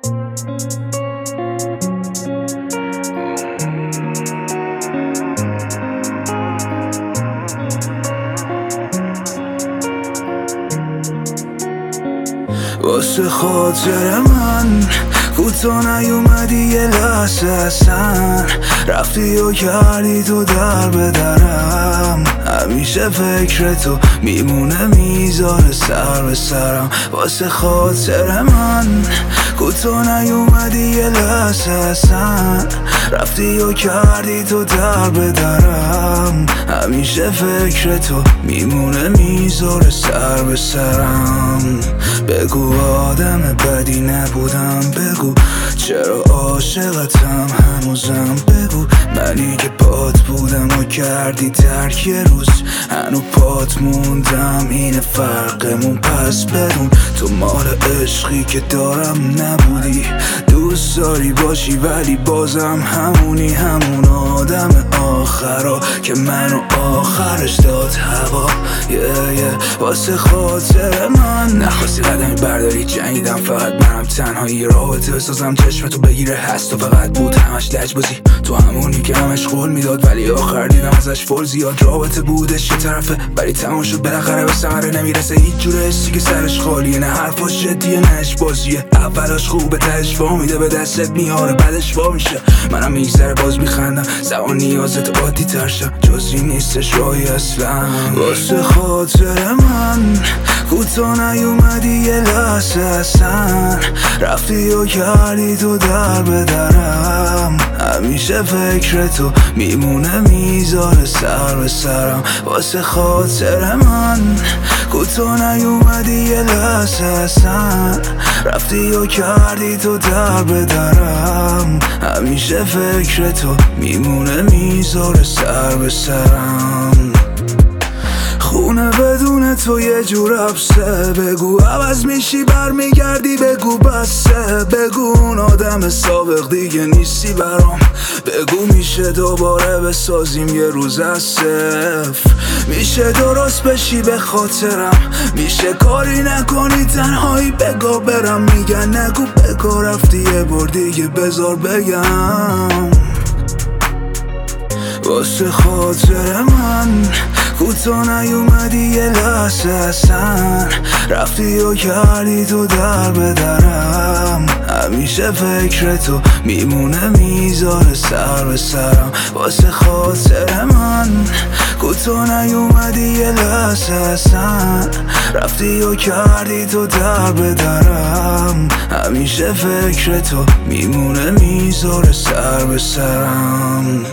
واسه خاطر من کوتا نیومدی یه لحظه اصلا، رفتی و کردی تو در به درم. همیشه فکر تو میمونه میذاره سر به سرم. واسه خاطر من کوتا نیومدی یه لحظه اصلا، رفتی و کردی تو در به درم. همیشه فکر تو میمونه میذاره سر به سرم. بگو آدم بدی نبودم، بگو چرا عاشقتم هنوزم، بگو منی که پات بودم و کردی ترک یه روز، هنو پات موندم اینه فرقمون. پس بدون تو مال عشقی که دارم نبودی، دوست داری باشی ولی بازم همونی، همون آدم آخرا که منو آخرش داد هوا. واسه خاطر من نخواستی قدمی برداری، جنگیدم فقط منم تنهایی، رابطه بسازم چشمتو بگیره هست و فقط بود همش لجبازی. تو همونی که همش قول میداد ولی آخر دیدم ازش فول زیاد. رابطه بودش یه طرفه ولی تمام شد بالاخره به ثمره نمیرسه. هیچ جور حسی که سرش خالیه، نه حرفاش جدیه نه اش بازیه. اولاش خوبه تهش وا میده به دستت میاره بعدش وا میشه. منم میگذره باز میخندم، زمان نیازت عادی تر شد، جزی نیستش راهی اصلا. واسه خاطر من کوتا نیومدی یه لحظه اصلا، رفتی و کردی تو در به درم. همیشه فکر تو میمونه میذاره سر به سرم. واسه خاطر من کوتا نیومدی یه لحظه اصلا، رفتی و کردی تو در به درم. همیشه فکر تو میمونه میذاره سر به سرم. خونه بدون تو یه جور حبسه، بگو عوض میشی برمیگردی، بگو بسه، بگو اون آدم سابق دیگه نیستی برام، بگو میشه دوباره بسازیم یه روز از صفر، میشه درست بشی به خاطرم، میشه کاری نکنی تنهایی بگو برم. میگن نگو بگو رفتی یه بار دیگه بذار بگم. واسه خاطر من کوتا نیومدی یه لحظه اصلا، رفتی و کردی تو در به درم. همیشه فکر تو میمونه میذاره سر به سرم. واسه خاطر من کوتا نیومدی یه لحظه اصلا، رفتی و کردی تو در به درم. همیشه فکر تو میمونه میذاره سر به سرم.